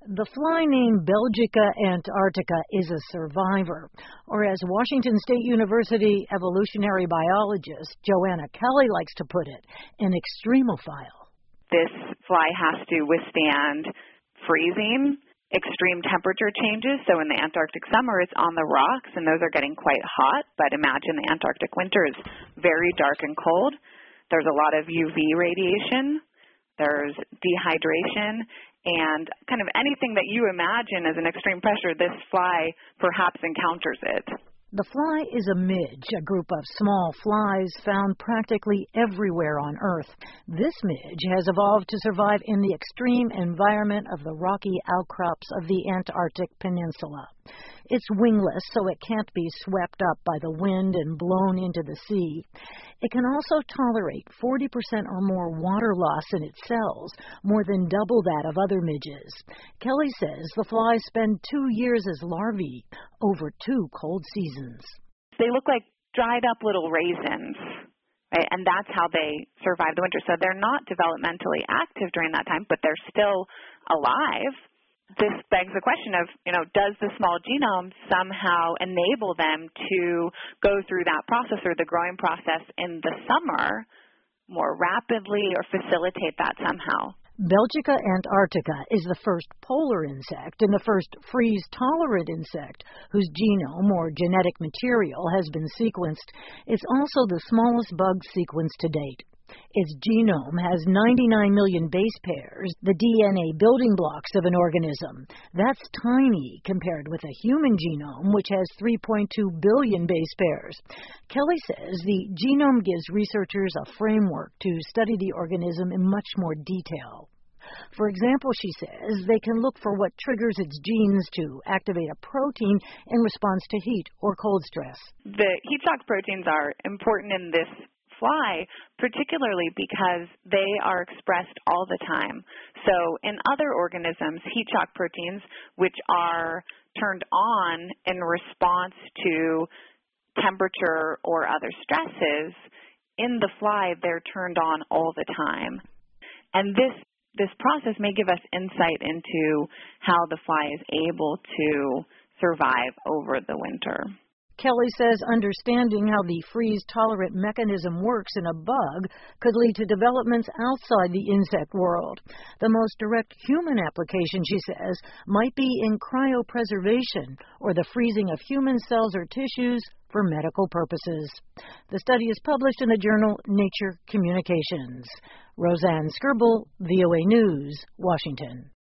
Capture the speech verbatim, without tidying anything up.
The fly named Belgica antarctica is a survivor, or as Washington State University evolutionary biologist Joanna Kelly likes to put it, an extremophile. This fly has to withstand freezing, extreme temperature changes. So in the Antarctic summer, it's on the rocks, and those are getting quite hot. But imagine the Antarctic winter is very dark and cold. There's a lot of U V radiation. There's dehydration. And kind of anything that you imagine as an extreme pressure, this fly perhaps encounters it. The fly is a midge, a group of small flies found practically everywhere on Earth. This midge has evolved to survive in the extreme environment of the rocky outcrops of the Antarctic Peninsula. It's wingless, so it can't be swept up by the wind and blown into the sea. It can also tolerate forty percent or more water loss in its cells, more than double that of other midges. Kelly says the flies spend two years as larvae over two cold seasons. They look like dried up little raisins, right? And that's how they survive the winter. So they're not developmentally active during that time, but they're still alive. This begs the question of, you know, does the small genome somehow enable them to go through that process or the growing process in the summer more rapidly or facilitate that somehow? Belgica antarctica is the first polar insect and the first freeze-tolerant insect whose genome or genetic material has been sequenced. It's also the smallest bug sequenced to date. Its genome has ninety-nine million base pairs, the D N A building blocks of an organism. That's tiny compared with a human genome, which has three point two billion base pairs. Kelly says the genome gives researchers a framework to study the organism in much more detail. For example, she says, they can look for what triggers its genes to activate a protein in response to heat or cold stress. The heat shock proteins are important in this fly, particularly because they are expressed all the time. So in other organisms, heat shock proteins, which are turned on in response to temperature or other stresses, in the fly, they're turned on all the time. And this this process may give us insight into how the fly is able to survive over the winter. Kelly says understanding how the freeze-tolerant mechanism works in a bug could lead to developments outside the insect world. The most direct human application, she says, might be in cryopreservation or the freezing of human cells or tissues for medical purposes. The study is published in the journal Nature Communications. Roseanne Skirble, V O A News, Washington.